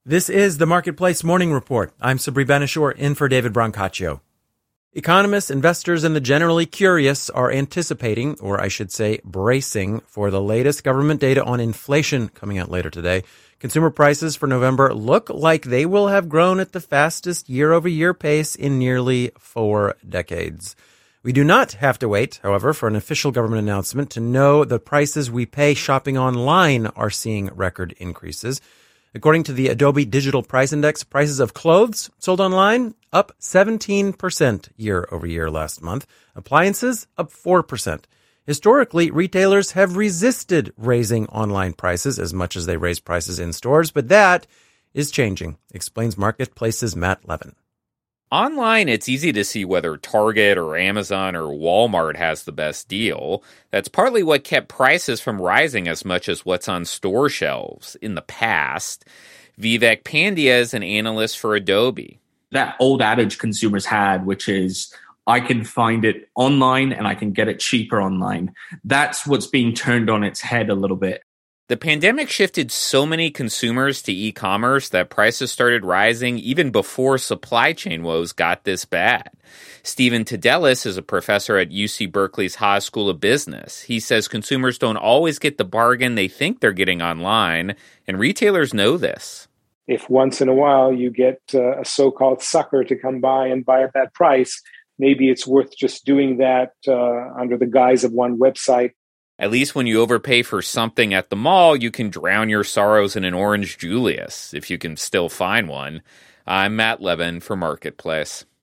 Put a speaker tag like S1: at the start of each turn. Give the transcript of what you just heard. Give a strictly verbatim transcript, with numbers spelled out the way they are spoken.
S1: This is the Marketplace Morning Report. I'm Sabri Ben-Achour, in for David Brancaccio. Economists, investors, and the generally curious are anticipating, or I should say bracing, for the latest government data on inflation coming out later today. Consumer prices for November look like they will have grown at the fastest year-over-year pace in nearly four decades. We do not have to wait, however, for an official government announcement to know the prices we pay shopping online are seeing record increases. According to the Adobe Digital Price Index, prices of clothes sold online up seventeen percent year over year last month. Appliances up four percent. Historically, retailers have resisted raising online prices as much as they raise prices in stores, but that is changing, explains Marketplace's Matt Levin.
S2: Online, it's easy to see whether Target or Amazon or Walmart has the best deal. That's partly what kept prices from rising as much as what's on store shelves in the past. Vivek Pandya is an analyst for Adobe.
S3: That old adage consumers had, which is, I can find it online and I can get it cheaper online. That's what's being turned on its head a little bit.
S2: The pandemic shifted so many consumers to e-commerce that prices started rising even before supply chain woes got this bad. Stephen Tadelis is a professor at U C Berkeley's Haas School of Business. He says consumers don't always get the bargain they think they're getting online, and retailers know this.
S4: If once in a while you get uh, a so-called sucker to come by and buy at that price, maybe it's worth just doing that uh, under the guise of one website.
S2: At least when you overpay for something at the mall, you can drown your sorrows in an orange Julius, if you can still find one. I'm Matt Levin for Marketplace.